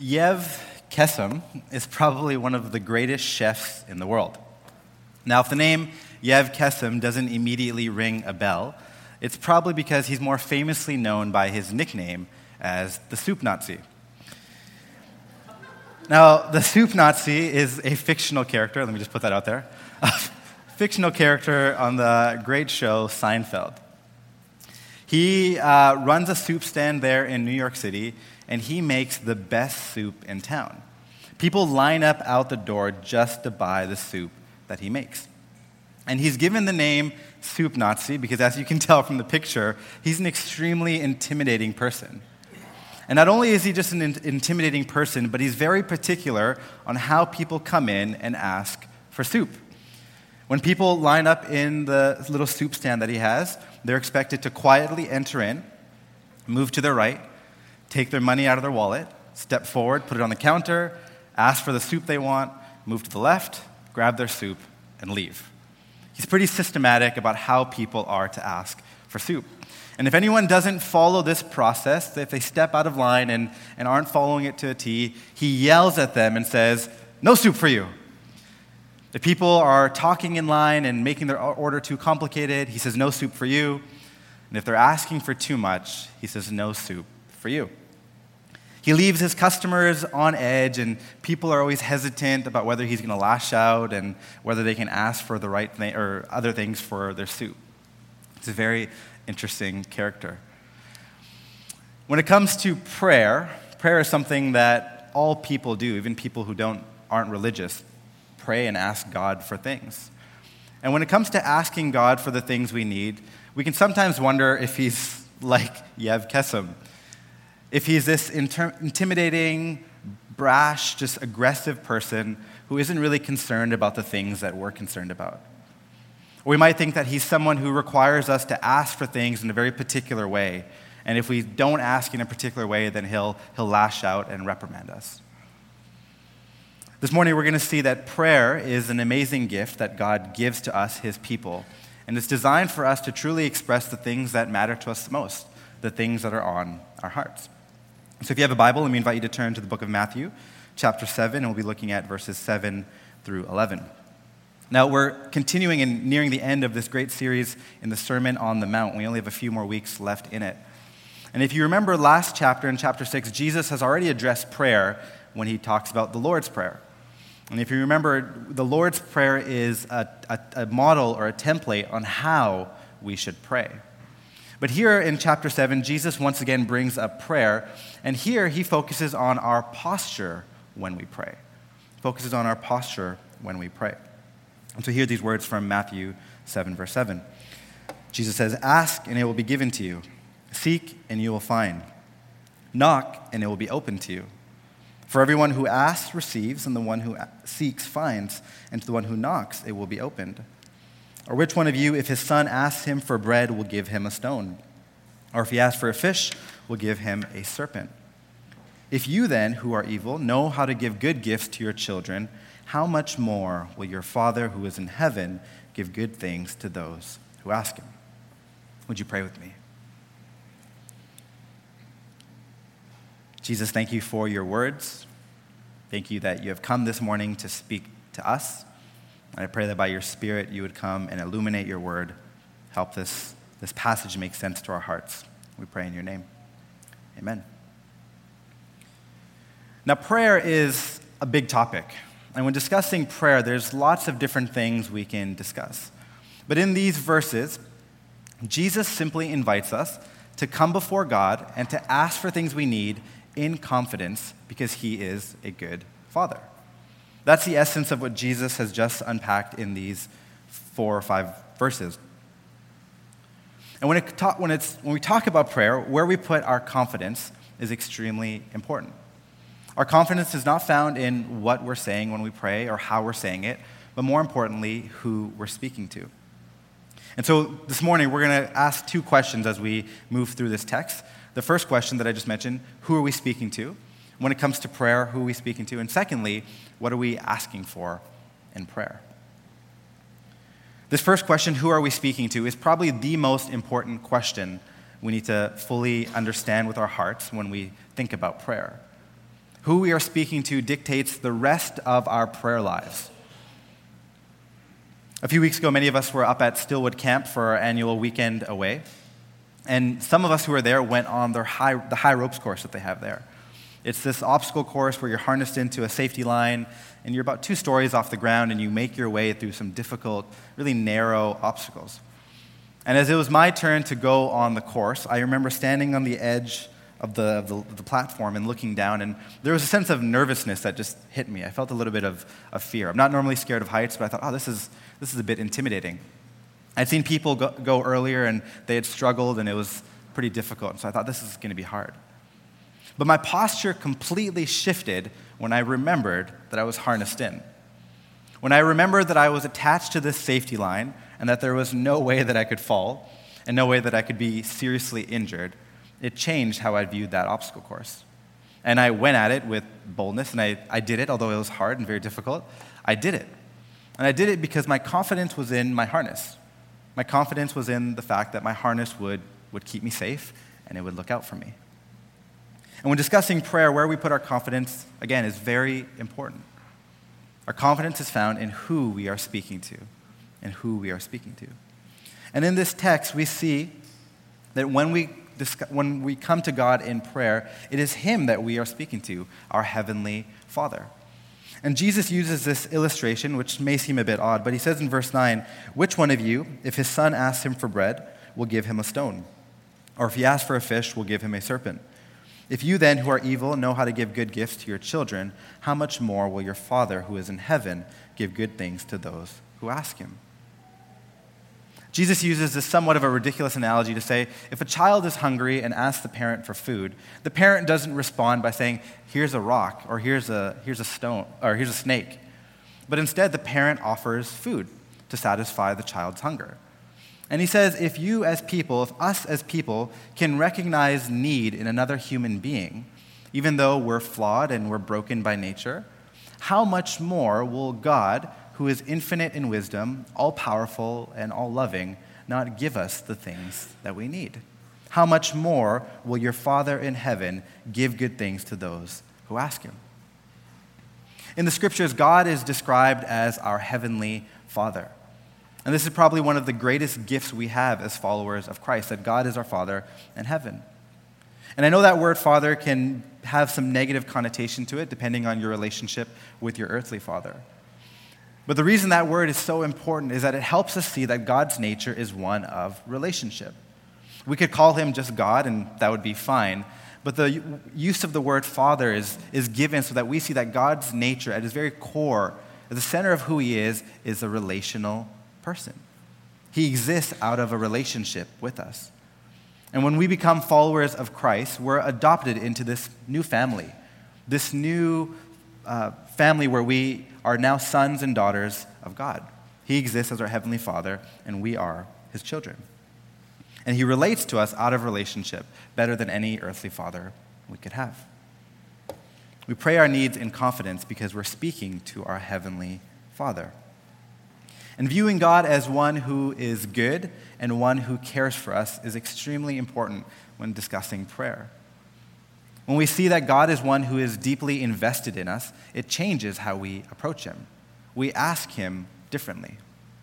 Yev Kesem is probably one of the greatest chefs in the world. Now, if the name Yev Kesem doesn't immediately ring a bell, it's probably because he's more famously known by his nickname as the Soup Nazi. Now, the Soup Nazi is a fictional character, let me just put that out there, a fictional character on the great show Seinfeld. He runs a soup stand there in New York City, and he makes the best soup in town. People line up out the door just to buy the soup that he makes. And he's given the name Soup Nazi because, as you can tell from the picture, he's an extremely intimidating person. And not only is he just an intimidating person, but he's very particular on how people come in and ask for soup. When people line up in the little soup stand that he has, they're expected to quietly enter in, move to their right, take their money out of their wallet, step forward, put it on the counter, ask for the soup they want, move to the left, grab their soup, and leave. He's pretty systematic about how people are to ask for soup. And if anyone doesn't follow this process, if they step out of line and aren't following it to a T, he yells at them and says, "No soup for you." If people are talking in line and making their order too complicated, he says, "No soup for you." And if they're asking for too much, he says, "No soup for you." He leaves his customers on edge, and people are always hesitant about whether he's going to lash out and whether they can ask for the right thing or other things for their soup. It's a very interesting character. When it comes to prayer is something that all people do, even people who aren't religious, pray and ask God for things. And when it comes to asking God for the things we need, we can sometimes wonder if he's like Yev Kesem. If he's this intimidating, brash, just aggressive person who isn't really concerned about the things that we're concerned about. Or we might think that he's someone who requires us to ask for things in a very particular way. And if we don't ask in a particular way, then he'll lash out and reprimand us. This morning, we're going to see that prayer is an amazing gift that God gives to us, his people. And it's designed for us to truly express the things that matter to us most, the things that are on our hearts. So if you have a Bible, let me invite you to turn to the book of Matthew, chapter 7, and we'll be looking at verses 7 through 11. Now, we're continuing and nearing the end of this great series in the Sermon on the Mount. We only have a few more weeks left in it. And if you remember last chapter, in chapter 6, Jesus has already addressed prayer when he talks about the Lord's Prayer. And if you remember, the Lord's Prayer is a model or a template on how we should pray. But here in chapter 7, Jesus once again brings up prayer, and here he focuses on our posture when we pray. Focuses on our posture when we pray. And so hear these words from Matthew 7, verse 7. Jesus says, "Ask, and it will be given to you. Seek, and you will find. Knock, and it will be opened to you. For everyone who asks receives, and the one who seeks finds, and to the one who knocks it will be opened. Or which one of you, if his son asks him for bread, will give him a stone? Or if he asks for a fish, will give him a serpent? If you then, who are evil, know how to give good gifts to your children, how much more will your Father who is in heaven give good things to those who ask him?" Would you pray with me? Jesus, thank you for your words. Thank you that you have come this morning to speak to us. And I pray that by your Spirit you would come and illuminate your word. Help this passage make sense to our hearts. We pray in your name. Amen. Now, prayer is a big topic. And when discussing prayer, there's lots of different things we can discuss. But in these verses, Jesus simply invites us to come before God and to ask for things we need in confidence because he is a good Father. That's the essence of what Jesus has just unpacked in these 4 or 5 verses. And when we talk about prayer, where we put our confidence is extremely important. Our confidence is not found in what we're saying when we pray or how we're saying it, but more importantly, who we're speaking to. And so this morning, we're going to ask 2 questions as we move through this text. The first question that I just mentioned, who are we speaking to? When it comes to prayer, who are we speaking to? And secondly, what are we asking for in prayer? This first question, who are we speaking to, is probably the most important question we need to fully understand with our hearts when we think about prayer. Who we are speaking to dictates the rest of our prayer lives. A few weeks ago, many of us were up at Stillwood Camp for our annual weekend away. And some of us who were there went on the high ropes course that they have there. It's this obstacle course where you're harnessed into a safety line, and you're about 2 stories off the ground, and you make your way through some difficult, really narrow obstacles. And as it was my turn to go on the course, I remember standing on the edge of the platform and looking down, and there was a sense of nervousness that just hit me. I felt a little bit of fear. I'm not normally scared of heights, but I thought, oh, this is a bit intimidating. I'd seen people go earlier, and they had struggled, and it was pretty difficult, so I thought this is going to be hard. But my posture completely shifted when I remembered that I was harnessed in. When I remembered that I was attached to this safety line, and that there was no way that I could fall, and no way that I could be seriously injured, it changed how I viewed that obstacle course. And I went at it with boldness, and I did it, although it was hard and very difficult. I did it. And I did it because my confidence was in my harness. My confidence was in the fact that my harness would keep me safe, and it would look out for me. And when discussing prayer, where we put our confidence, again, is very important. Our confidence is found in who we are speaking to, and who we are speaking to. And in this text, we see that when we come to God in prayer, it is Him that we are speaking to, our Heavenly Father. And Jesus uses this illustration, which may seem a bit odd, but He says in verse 9, "Which one of you, if his son asks him for bread, will give him a stone? Or if he asks for a fish, will give him a serpent? If you then, who are evil, know how to give good gifts to your children, how much more will your Father who is in heaven give good things to those who ask Him?" Jesus uses this somewhat of a ridiculous analogy to say, if a child is hungry and asks the parent for food, the parent doesn't respond by saying, "Here's a rock," or here's a stone, or "Here's a snake." But instead, the parent offers food to satisfy the child's hunger. And He says, if us as people can recognize need in another human being, even though we're flawed and we're broken by nature, how much more will God, who is infinite in wisdom, all-powerful and all-loving, not give us the things that we need? How much more will your Father in heaven give good things to those who ask Him? In the Scriptures, God is described as our Heavenly Father. And this is probably one of the greatest gifts we have as followers of Christ, that God is our Father in heaven. And I know that word Father can have some negative connotation to it, depending on your relationship with your earthly father. But the reason that word is so important is that it helps us see that God's nature is one of relationship. We could call Him just God, and that would be fine. But the use of the word Father is given so that we see that God's nature, at His very core, at the center of who He is a relational person. He exists out of a relationship with us. And when we become followers of Christ, we're adopted into this new family, this new family where we are now sons and daughters of God. He exists as our Heavenly Father, and we are His children. And He relates to us out of relationship better than any earthly father we could have. We pray our needs in confidence because we're speaking to our Heavenly Father. And viewing God as one who is good and one who cares for us is extremely important when discussing prayer. When we see that God is one who is deeply invested in us, it changes how we approach Him. We ask Him differently.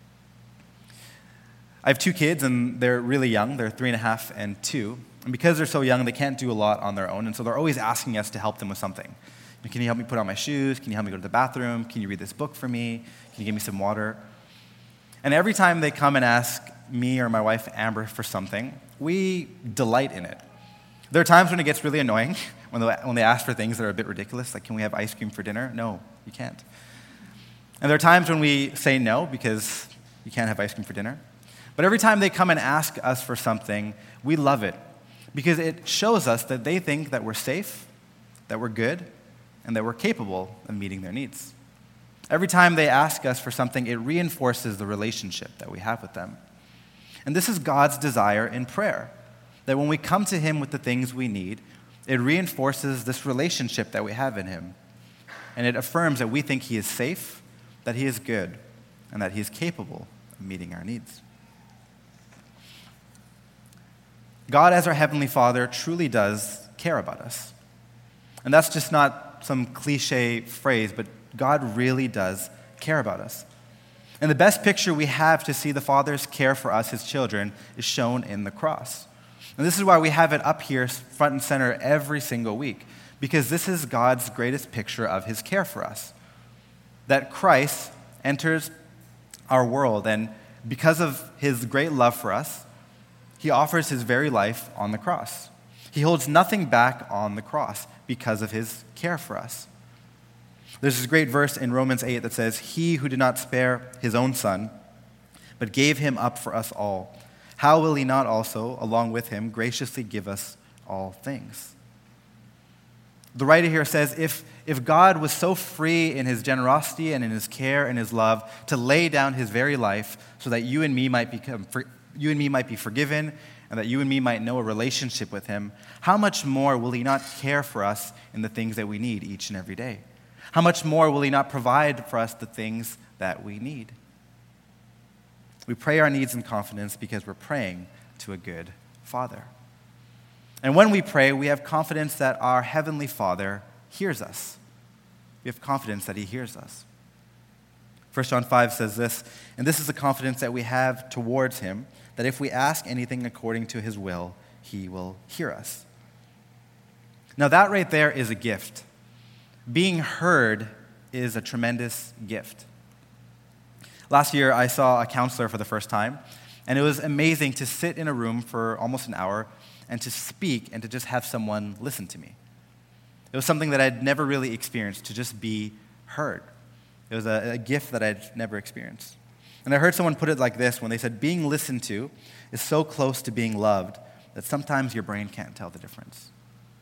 I have 2 kids, and they're really young. They're 3.5 and 2. And because they're so young, they can't do a lot on their own, and so they're always asking us to help them with something. Can you help me put on my shoes? Can you help me go to the bathroom? Can you read this book for me? Can you give me some water? And every time they come and ask me or my wife Amber for something, we delight in it. There are times when it gets really annoying, when they ask for things that are a bit ridiculous, like, can we have ice cream for dinner? No, you can't. And there are times when we say no because you can't have ice cream for dinner. But every time they come and ask us for something, we love it because it shows us that they think that we're safe, that we're good, and that we're capable of meeting their needs. Every time they ask us for something, it reinforces the relationship that we have with them. And this is God's desire in prayer, that when we come to Him with the things we need, it reinforces this relationship that we have in Him. And it affirms that we think He is safe, that He is good, and that He is capable of meeting our needs. God, as our Heavenly Father, truly does care about us. And that's just not not some cliche phrase, but God really does care about us. And the best picture we have to see the Father's care for us, his children, is shown in the cross. And this is why we have it up here front and center every single week, because this is God's greatest picture of his care for us. That Christ enters our world, and because of his great love for us, he offers his very life on the cross. He holds nothing back on the cross because of his care for us. There's this great verse in Romans 8 that says, "He who did not spare his own son, but gave him up for us all, how will he not also, along with him, graciously give us all things?" The writer here says, if God was so free in his generosity and in his care and his love to lay down his very life so that you and me might be forgiven and that you and me might know a relationship with him, how much more will he not care for us in the things that we need each and every day? How much more will he not provide for us the things that we need? We pray our needs in confidence because we're praying to a good Father. And when we pray, we have confidence that our Heavenly Father hears us. We have confidence that he hears us. 1 John 5 says this, "And this is the confidence that we have towards him, that if we ask anything according to his will, he will hear us." Now that right there is a gift. Being heard is a tremendous gift. Last year, I saw a counselor for the first time, and it was amazing to sit in a room for almost an hour and to speak and to just have someone listen to me. It was something that I'd never really experienced, to just be heard. It was a gift that I'd never experienced. And I heard someone put it like this when they said, being listened to is so close to being loved that sometimes your brain can't tell the difference.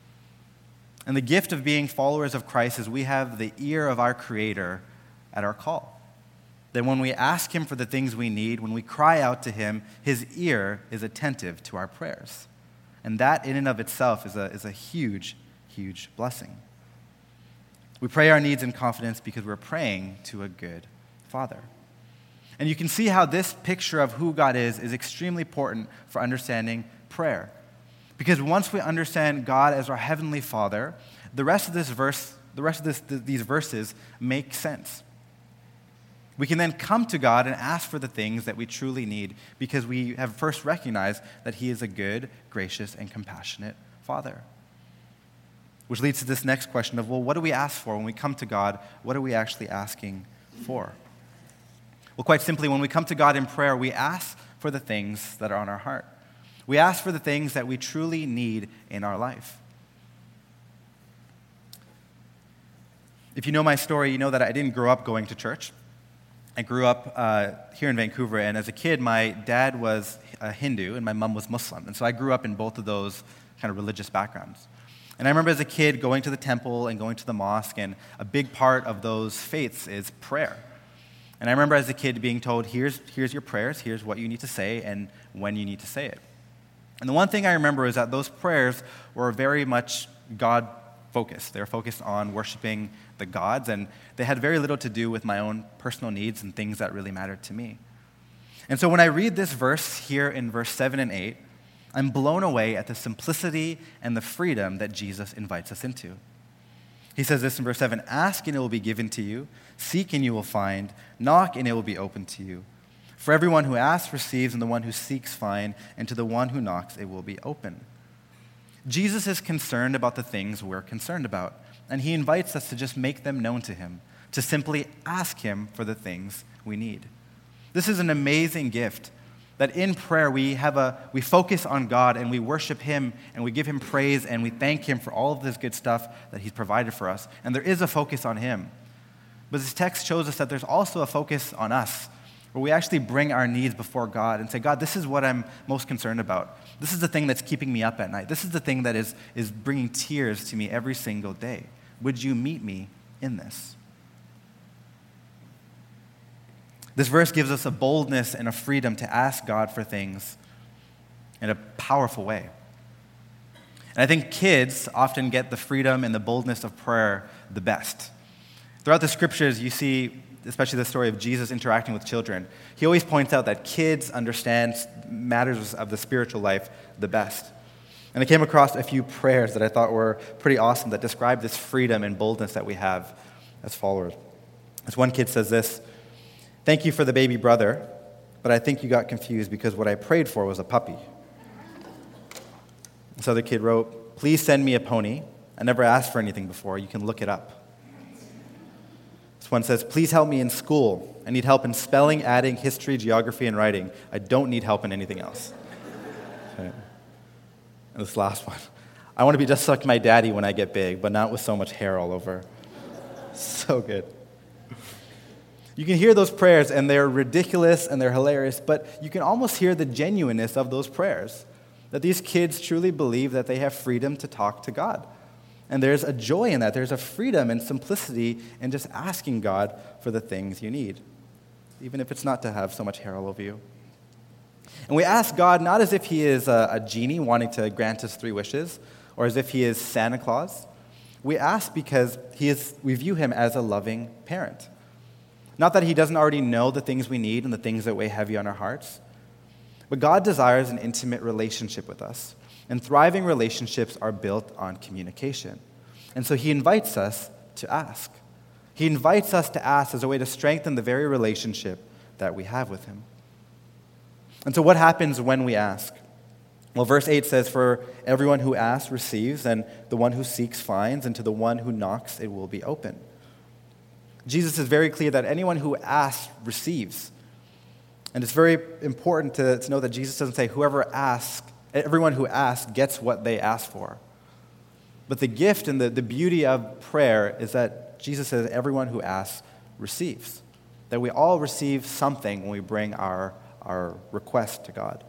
And the gift of being followers of Christ is we have the ear of our Creator at our call. That when we ask him for the things we need, when we cry out to him, his ear is attentive to our prayers. And that in and of itself is a huge, huge blessing. We pray our needs in confidence because we're praying to a good Father. And you can see how this picture of who God is extremely important for understanding prayer. Because once we understand God as our Heavenly Father, the rest of these verses make sense. We can then come to God and ask for the things that we truly need because we have first recognized that he is a good, gracious, and compassionate Father. Which leads to this next question of, well, what do we ask for when we come to God? What are we actually asking for? Well, quite simply, when we come to God in prayer, we ask for the things that are on our heart. We ask for the things that we truly need in our life. If you know my story, you know that I didn't grow up going to church. I grew up here in Vancouver, and as a kid, my dad was a Hindu and my mom was Muslim. And so I grew up in both of those kind of religious backgrounds. And I remember as a kid going to the temple and going to the mosque, and a big part of those faiths is prayer. And I remember as a kid being told, here's your prayers, here's what you need to say, and when you need to say it. And the one thing I remember is that those prayers were very much God-focused. They were focused on worshiping the gods, and they had very little to do with my own personal needs and things that really mattered to me. And so when I read this verse here in verse 7 and 8, I'm blown away at the simplicity and the freedom that Jesus invites us into. He says this in verse 7, "Ask and it will be given to you, seek and you will find, knock and it will be opened to you. For everyone who asks receives, and the one who seeks finds, and to the one who knocks it will be open." Jesus is concerned about the things we're concerned about, and he invites us to just make them known to him, to simply ask him for the things we need. This is an amazing gift, that in prayer we focus on God and we worship him and we give him praise and we thank him for all of this good stuff that he's provided for us. And there is a focus on him. But this text shows us that there's also a focus on us, where we actually bring our needs before God and say, God, this is what I'm most concerned about. This is the thing that's keeping me up at night. This is the thing that is bringing tears to me every single day. Would you meet me in this? This verse gives us a boldness and a freedom to ask God for things in a powerful way. And I think kids often get the freedom and the boldness of prayer the best. Throughout the scriptures, you see, especially the story of Jesus interacting with children, he always points out that kids understand matters of the spiritual life the best. And I came across a few prayers that I thought were pretty awesome that describe this freedom and boldness that we have as followers. This one kid says this: "Thank you for the baby brother, but I think you got confused because what I prayed for was a puppy." This other kid wrote, "Please send me a pony. I never asked for anything before. You can look it up." This one says, "Please help me in school. I need help in spelling, adding, history, geography, and writing. I don't need help in anything else." Okay. And this last one: "I want to be just like my daddy when I get big, but not with so much hair all over." So good. You can hear those prayers, and they're ridiculous and they're hilarious, but you can almost hear the genuineness of those prayers, that these kids truly believe that they have freedom to talk to God. And there's a joy in that. There's a freedom and simplicity in just asking God for the things you need, even if it's not to have so much hair all over you. And we ask God not as if he is a genie wanting to grant us 3 wishes, or as if he is Santa Claus. We ask because we view him as a loving parent. Not that he doesn't already know the things we need and the things that weigh heavy on our hearts, but God desires an intimate relationship with us. And thriving relationships are built on communication. And so he invites us to ask. He invites us to ask as a way to strengthen the very relationship that we have with him. And so what happens when we ask? Well, verse 8 says, "For everyone who asks receives, and the one who seeks finds, and to the one who knocks it will be open." Jesus is very clear that anyone who asks receives. And it's very important to know that Jesus doesn't say everyone who asks gets what they ask for. But the gift and the beauty of prayer is that Jesus says everyone who asks receives. That we all receive something when we bring our request to God.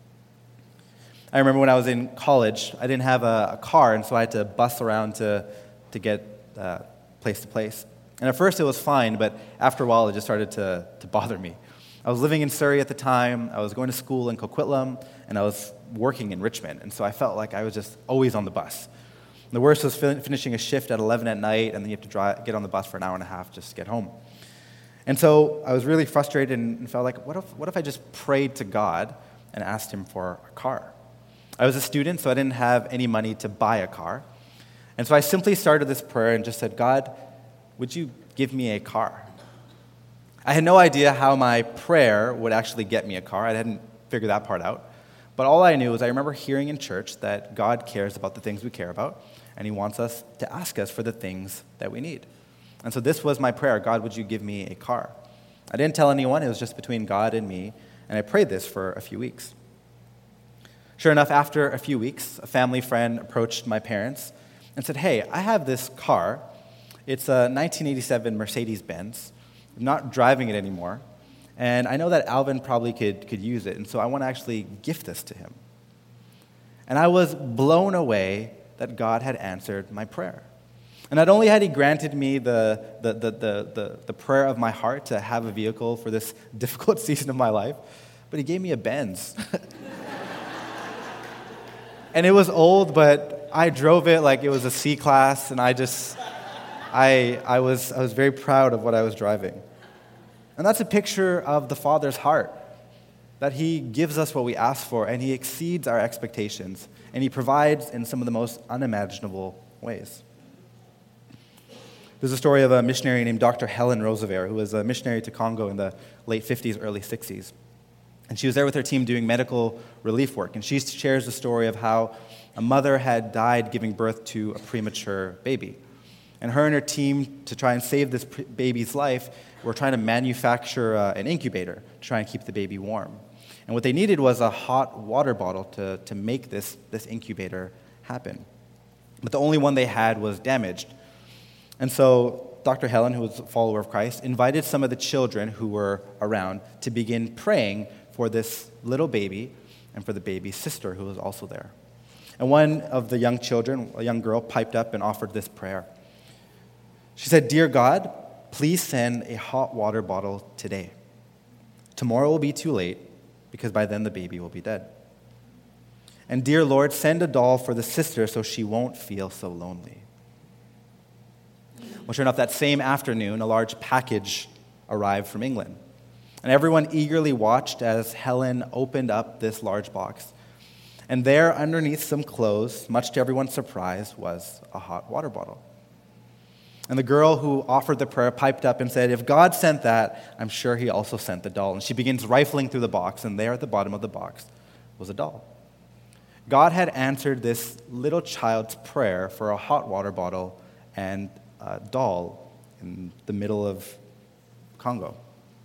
I remember when I was in college, I didn't have a car, and so I had to bus around to get place to place. And at first it was fine, but after a while it just started to bother me. I was living in Surrey at the time, I was going to school in Coquitlam, and I was working in Richmond, and so I felt like I was just always on the bus. And the worst was finishing a shift at 11 at night, and then you have to get on the bus for an hour and a half just to get home. And so I was really frustrated and felt like, what if I just prayed to God and asked him for a car? I was a student, so I didn't have any money to buy a car. And so I simply started this prayer and just said, "God, would you give me a car?" I had no idea how my prayer would actually get me a car. I hadn't figured that part out. But all I knew was I remember hearing in church that God cares about the things we care about, and he wants us to ask us for the things that we need. And so this was my prayer: "God, would you give me a car?" I didn't tell anyone. It was just between God and me, and I prayed this for a few weeks. Sure enough, after a few weeks, a family friend approached my parents and said, "Hey, I have this car. It's a 1987 Mercedes-Benz. I'm not driving it anymore, and I know that Alvin probably could use it, and so I want to actually gift this to him." And I was blown away that God had answered my prayer. And not only had he granted me the prayer of my heart to have a vehicle for this difficult season of my life, but he gave me a Benz. And it was old, but I drove it like it was a C-Class, and I was very proud of what I was driving. And that's a picture of the Father's heart, that he gives us what we ask for, and he exceeds our expectations, and he provides in some of the most unimaginable ways. There's a story of a missionary named Dr. Helen Roosevelt, who was a missionary to Congo in the late 50s, early 60s. And she was there with her team doing medical relief work. And she shares the story of how a mother had died giving birth to a premature baby. And her and her team, to try and save this baby's life, were trying to manufacture an incubator to try and keep the baby warm. And what they needed was a hot water bottle to make this incubator happen. But the only one they had was damaged. And so Dr. Helen, who was a follower of Christ, invited some of the children who were around to begin praying for this little baby and for the baby's sister, who was also there. And one of the young children, a young girl, piped up and offered this prayer. She said, "Dear God, please send a hot water bottle today. Tomorrow will be too late, because by then the baby will be dead. And dear Lord, send a doll for the sister so she won't feel so lonely." Well, sure enough, that same afternoon, a large package arrived from England. And everyone eagerly watched as Helen opened up this large box. And there, underneath some clothes, much to everyone's surprise, was a hot water bottle. And the girl who offered the prayer piped up and said, "If God sent that, I'm sure he also sent the doll." And she begins rifling through the box, and there at the bottom of the box was a doll. God had answered this little child's prayer for a hot water bottle and a doll in the middle of Congo.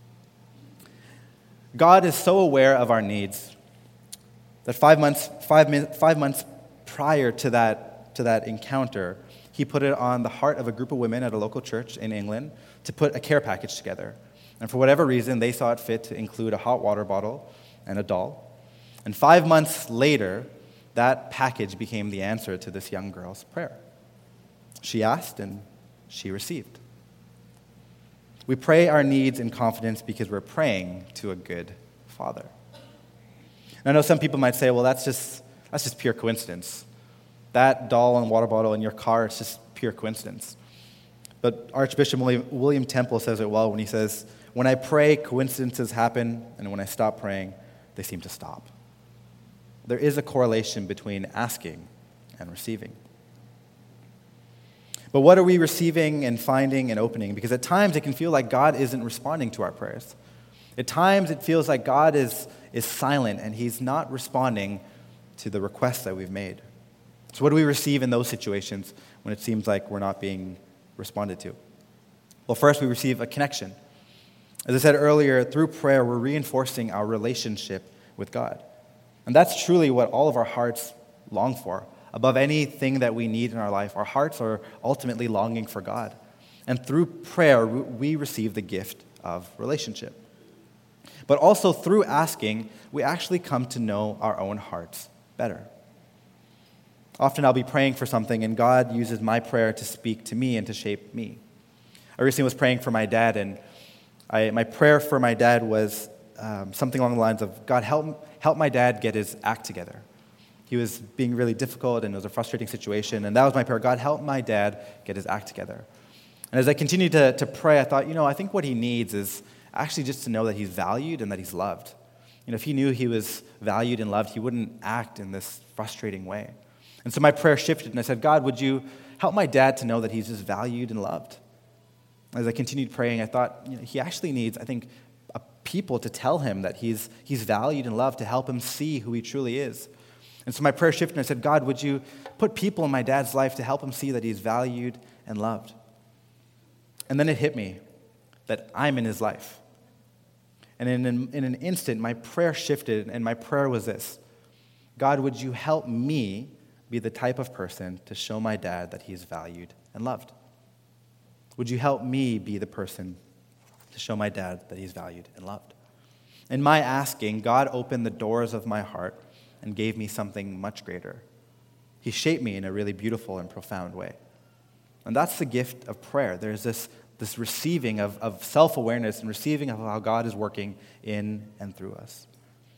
God is so aware of our needs that 5 months prior to that encounter, he put it on the heart of a group of women at a local church in England to put a care package together. And for whatever reason, they saw it fit to include a hot water bottle and a doll. And 5 months later, that package became the answer to this young girl's prayer. She asked and she received. We pray our needs in confidence because we're praying to a good Father. And I know some people might say, well, that's just pure coincidence. That doll and water bottle in your car, it's just pure coincidence. But Archbishop William Temple says it well when he says, "When I pray, coincidences happen, and when I stop praying, they seem to stop." There is a correlation between asking and receiving. But what are we receiving and finding and opening? Because at times it can feel like God isn't responding to our prayers. At times it feels like God is silent and he's not responding to the requests that we've made. So what do we receive in those situations when it seems like we're not being responded to? Well, first we receive a connection. As I said earlier, through prayer we're reinforcing our relationship with God. And that's truly what all of our hearts long for. Above anything that we need in our life, our hearts are ultimately longing for God. And through prayer, we receive the gift of relationship. But also through asking, we actually come to know our own hearts better. Often I'll be praying for something, and God uses my prayer to speak to me and to shape me. I recently was praying for my dad, and my prayer for my dad was something along the lines of, "God, help my dad get his act together." He was being really difficult, and it was a frustrating situation, and that was my prayer. God, help my dad get his act together. And as I continued to pray, I thought, I think what he needs is actually just to know that he's valued and that he's loved. If he knew he was valued and loved, he wouldn't act in this frustrating way. And so my prayer shifted, and I said, "God, would you help my dad to know that he's just valued and loved?" As I continued praying, I thought, he actually needs, I think, people to tell him that he's valued and loved, to help him see who he truly is. And so my prayer shifted, and I said, "God, would you put people in my dad's life to help him see that he's valued and loved?" And then it hit me that I'm in his life. And in an instant, my prayer shifted, and my prayer was this: God, would you help me be the type of person to show my dad that he's valued and loved? Would you help me be the person to show my dad that he's valued and loved? In my asking, God opened the doors of my heart and gave me something much greater. He shaped me in a really beautiful and profound way. And that's the gift of prayer. There's this receiving of self-awareness and receiving of how God is working in and through us.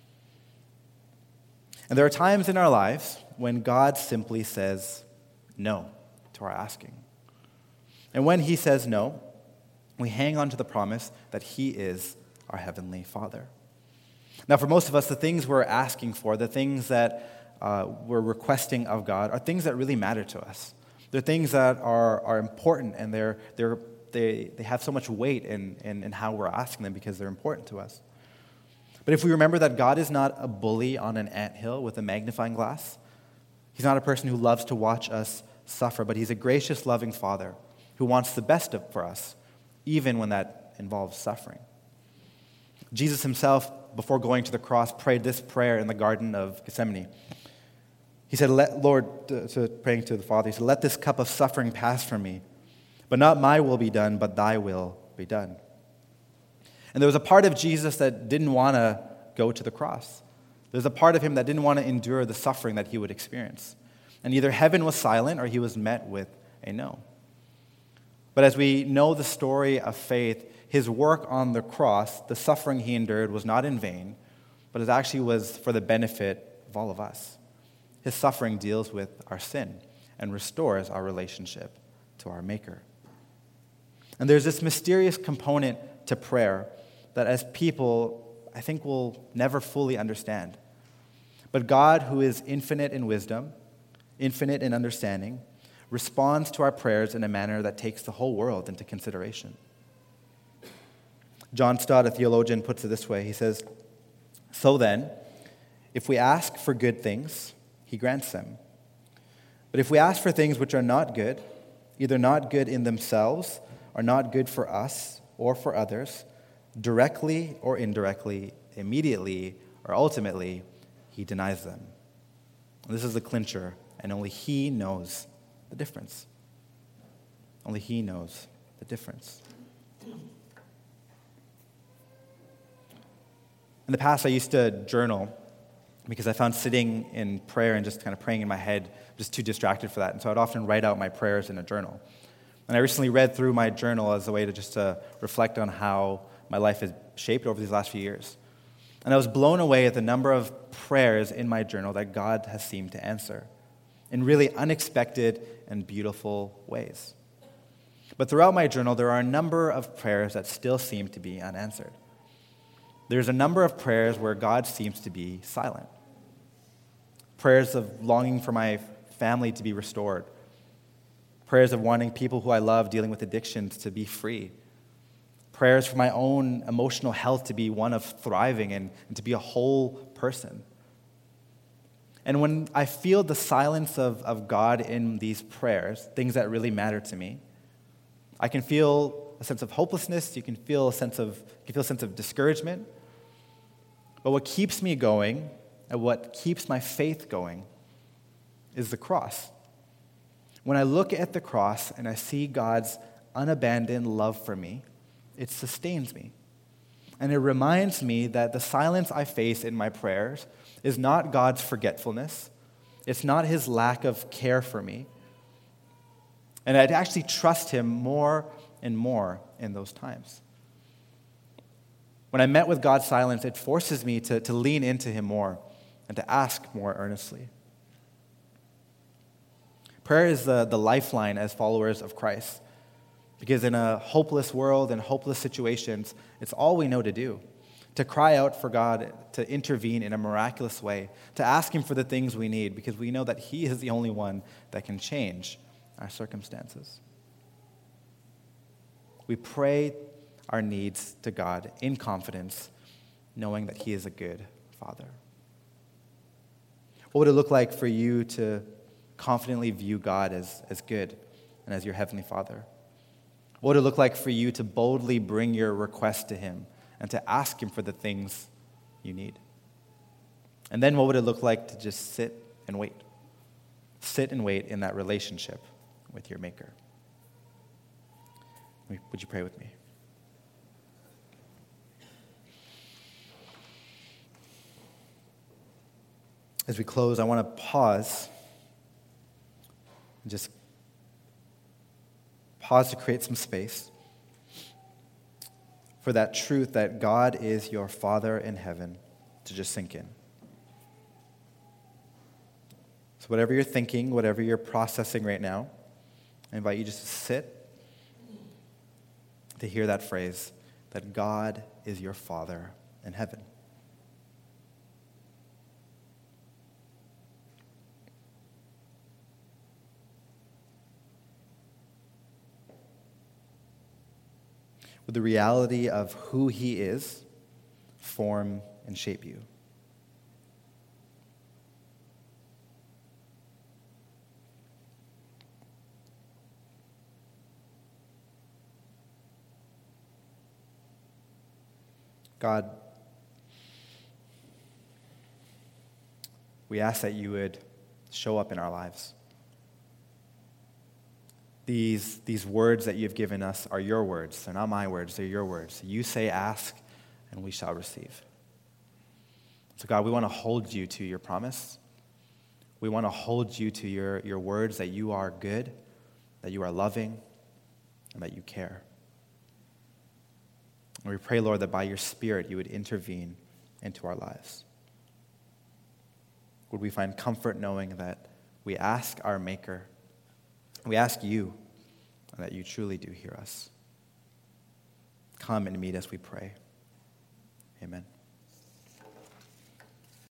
And there are times in our lives when God simply says no to our asking. And when he says no, we hang on to the promise that he is our heavenly Father. Now, for most of us, the things we're asking for, the things that we're requesting of God, are things that really matter to us. They're things that are important, and they have so much weight in how we're asking them because they're important to us. But if we remember that God is not a bully on an anthill with a magnifying glass, he's not a person who loves to watch us suffer, but he's a gracious, loving Father who wants the best for us, even when that involves suffering. Jesus himself, before going to the cross, prayed this prayer in the Garden of Gethsemane. He said, praying to the Father, he said, "Let this cup of suffering pass from me, but not my will be done, but thy will be done." And there was a part of Jesus that didn't want to go to the cross. There's a part of him that didn't want to endure the suffering that he would experience. And either heaven was silent or he was met with a no. But as we know the story of faith, his work on the cross, the suffering he endured, was not in vain, but it actually was for the benefit of all of us. His suffering deals with our sin and restores our relationship to our Maker. And there's this mysterious component to prayer that as people, I think we'll never fully understand. But God, who is infinite in wisdom, infinite in understanding, responds to our prayers in a manner that takes the whole world into consideration. John Stott, a theologian, puts it this way. He says, "So then, if we ask for good things, he grants them. But if we ask for things which are not good, either not good in themselves or not good for us or for others, directly or indirectly, immediately or ultimately, he denies them." And this is the clincher, and only he knows the difference. Only he knows the difference. In the past, I used to journal because I found sitting in prayer and just kind of praying in my head just too distracted for that. And so I'd often write out my prayers in a journal. And I recently read through my journal as a way to just reflect on how my life has shaped over these last few years. And I was blown away at the number of prayers in my journal that God has seemed to answer in really unexpected and beautiful ways. But throughout my journal, there are a number of prayers that still seem to be unanswered. There's a number of prayers where God seems to be silent. Prayers of longing for my family to be restored. Prayers of wanting people who I love dealing with addictions to be free. Prayers for my own emotional health to be one of thriving and to be a whole person. And when I feel the silence of God in these prayers, things that really matter to me, I can feel a sense of hopelessness. You can feel a sense of discouragement. But what keeps me going and what keeps my faith going is the cross. When I look at the cross and I see God's unabandoned love for me, it sustains me. And it reminds me that the silence I face in my prayers is not God's forgetfulness. It's not his lack of care for me. And I'd actually trust him more and more in those times. When I met with God's silence, it forces me to lean into him more and to ask more earnestly. Prayer is the lifeline as followers of Christ. Because in a hopeless world and hopeless situations, it's all we know to do. To cry out for God to intervene in a miraculous way. To ask him for the things we need because we know that he is the only one that can change our circumstances. We pray our needs to God in confidence, knowing that he is a good Father. What would it look like for you to confidently view God as good and as your Heavenly Father? What would it look like for you to boldly bring your request to him and to ask him for the things you need? And then what would it look like to just sit and wait? Sit and wait in that relationship with your Maker. Would you pray with me? As we close, I want to pause and just pause to create some space for that truth that God is your Father in heaven to just sink in. So whatever you're thinking, whatever you're processing right now, I invite you just to sit to hear that phrase, that God is your Father in heaven. Would the reality of who he is form and shape you? God, we ask that you would show up in our lives. These words that you've given us are your words. They're not my words, they're your words. You say, ask, and we shall receive. So God, we want to hold you to your promise. We want to hold you to your words that you are good, that you are loving, and that you care. And we pray, Lord, that by your Spirit you would intervene into our lives. Would we find comfort knowing that we ask our Maker, we ask you, and that you truly do hear us. Come and meet us, we pray. Amen.